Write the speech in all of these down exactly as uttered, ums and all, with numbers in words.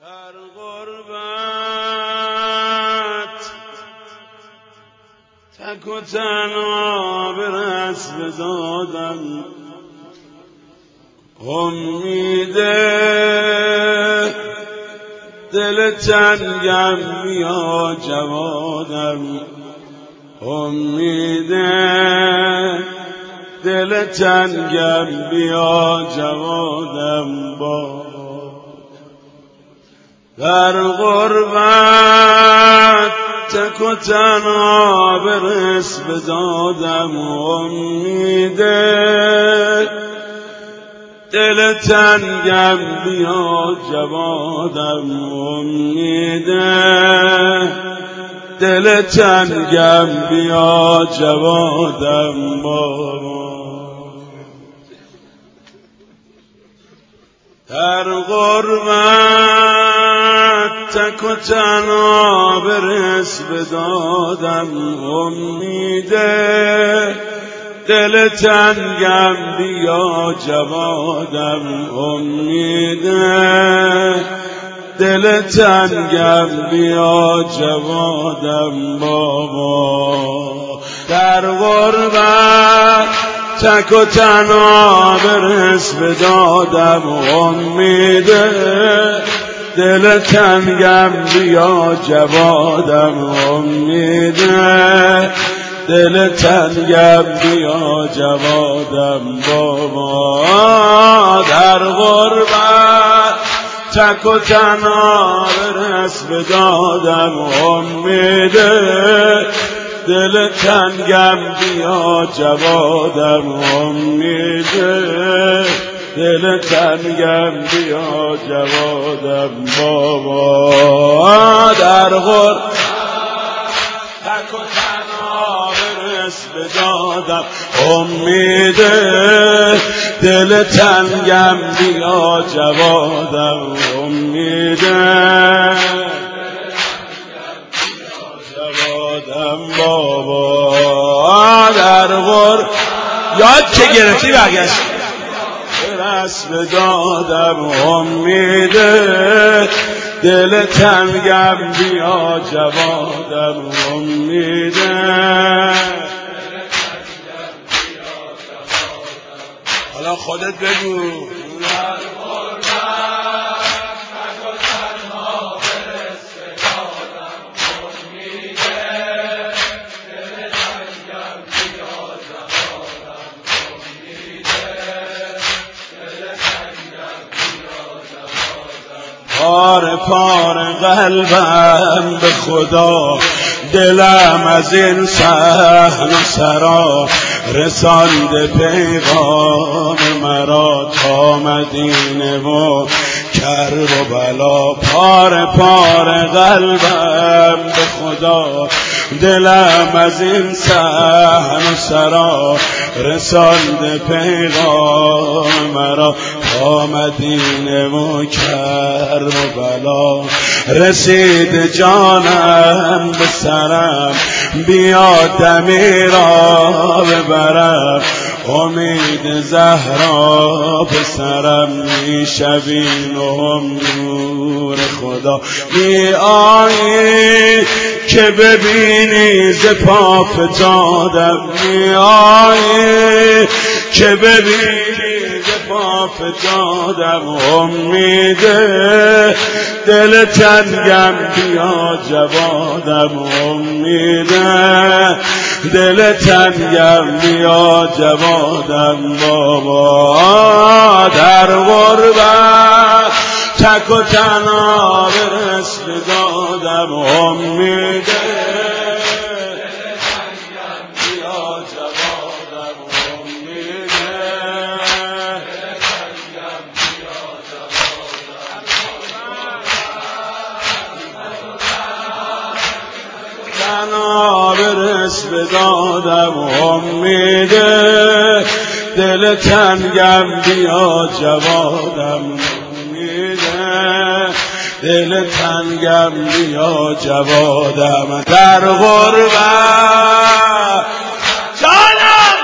در غربت تک و تنها به رسم دادم امید دل تنگم بیا جوادم امید دل تنگم بیا جوادم با در غربت تک و تنها به رسم دادم امید دل تنگم بیا جوادم امید دل تنگم بیا جوادم بابا در غربت تک و تنها به رسم دادم امید دل تنگم بیا جوادم امید دل تنگم بیا جوادم بابا در غربت تک و تنها به رسم دادم امید دل تنگم بیا جوادم امید دل تنگم بیا جوادم بابا در غربت تک و تنها به رسم دادم امید دل تنگم بیا جوادم امید دل تنگم بیا جوادم بابا در غربت تک و تنها به رسم دادم امید دل تنگم بیا جوادم امید جوادم بابا در غربت یاد که گرفتی برگشت رسم دادم امید دل تنگم بیا جوادم امید حالا خودت بگو پاره پاره قلبم به خدا دلم از این صحن و سرا رسانده پیغام مرا تا مدینه و کرب و بلا پاره پاره قلبم به خدا دلم از این صحن و سرا رسانده پیغام مرا تا مدینه و کرب و بلا رسید جانم به سرم بیا دمی را ببرم امید زهرا به سرم می شبین و نور خدا می آیی که ببینی ز پا فتادم می آیی که ببینی ز پا فتادم امید دل تنگم بیا جوادم امید دل تنگم بیا جوادم بابا در غربت تک و تنها به رسم دادم امید به رسم دادم امید دل تنگم بیا جوادم امید دل تنگم بیا جوادم در غربت جانم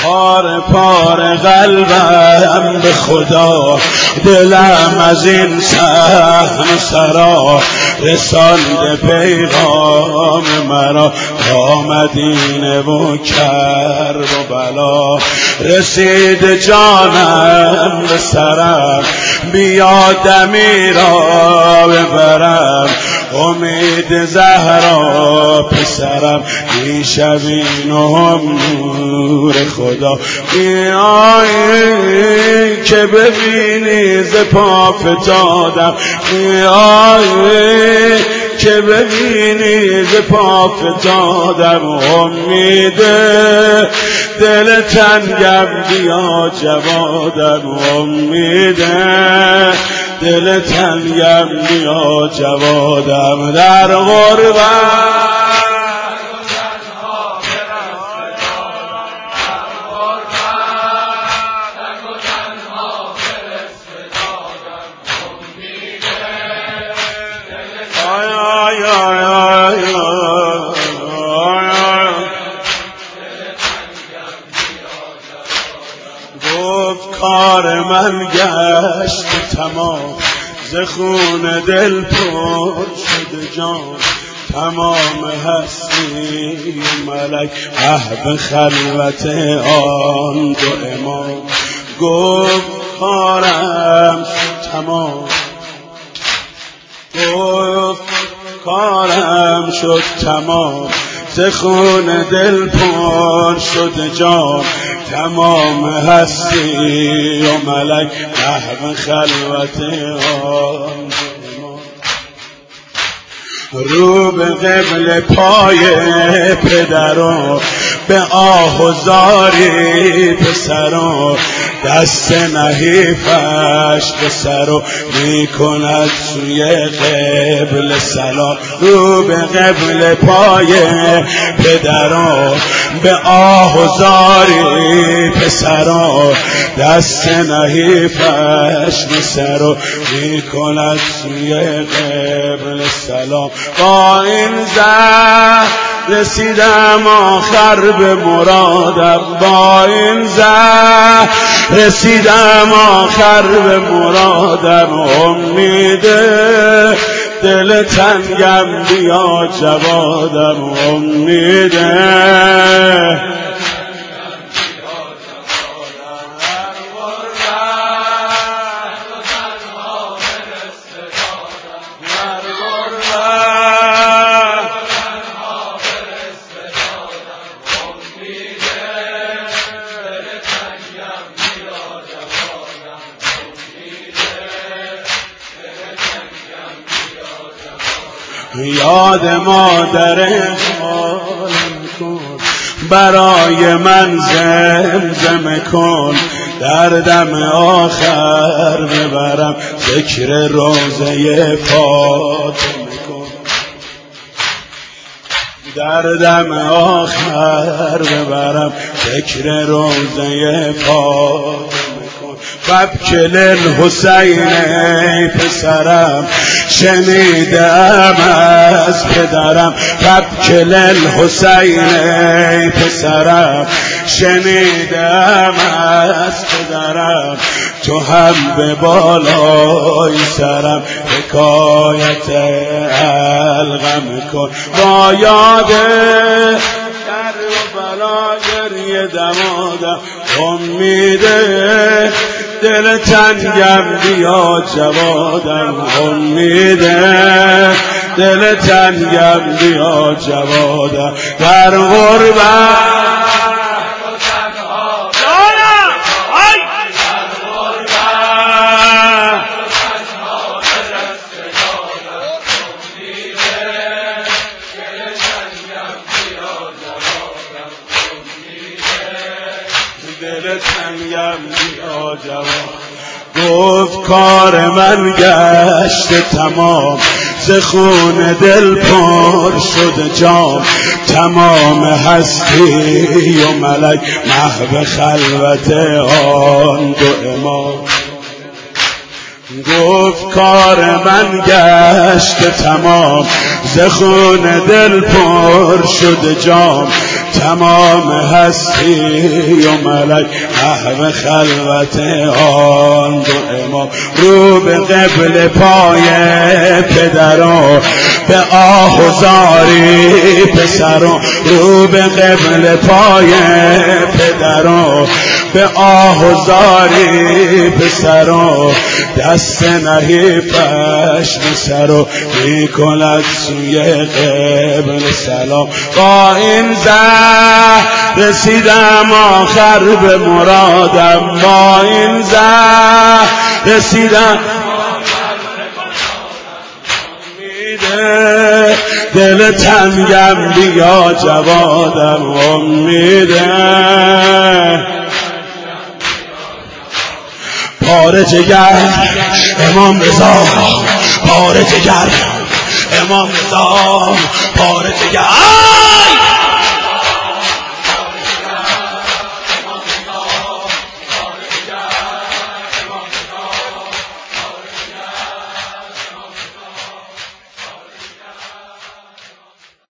پاره پاره قلبم به خدا، دلم از این صحن سرا رسانده پیغام مرا. تا مدینه و کرب و بلا رسید جانم به سرم، بیا دمی را ببرم. امید زهرا پسرم، دیشبینم نور خدا. بیایی که ببینی ز پا فتادم، بیایی که ببینی ز پا فتادم. امید دل تنگم بیا جوادم، امید دل تنگم بیا جوادم. در غربت کار من گشت تمام، ز خون دل پر شد جان. تمام هستی ملک محو خلوت آن دو امام. گفت کارم تمام، گفت کارم شد تمام. ز خون دل پر شد جان. تمام هستی و ملک محو خلوت آن. رو به قبل پای پدرو، به آه و زاری پسرو. دست نحیفش به سرو می کند سوی قبل سلام. رو به قبل پای پدرو، به آه و زاری پسرو. دست نحیفش به سرو می کند سوی قبل سلام. با این زهر رسیدم آخر به مرادم، با این زهر رسیدم آخر به مرادم. امید دل تنگم بیا جوادم، امید یاد مادر حالم کن، برای من زمزمه کن. در دم آخر ببرم ذکر روضه فاطمه کن. در دم آخر ببرم ذکر روضه فاطمه کن. فبکل الحسین ای پسرم، شنیدم از پدرم. فبکل الحسین ای پسرم، شنیدم از پدرم. تو هم به بالای سرم حکایت الغم کن. با یاد کربلا گریه دمادم، امید دل تنگم بیا جوادم. امید دل تنگم بیا جوادم. در غربت دل تنگم بیا جواد. گفت کار من گشت تمام، ز خون دل پر شد جام. تمام هستی و ملک محو خلوت آن دو امام. گفت کار من گشت تمام، ز خون دل پر شد جام. تمام هستی و ملک محو خلوت آن دو امام رو به قبل پای پدران به آه و زاری پسران رو به قبل پای پدران به آه و زاری پسران دست نهی پشم سرو می کند سوی قبل سلام با این زهر رسیدم آخر به مرادم با این زهر رسیدم دل تنگم بیا جوادم امیده پاره جگر امام رضا پاره جگر امام رضا پاره جگر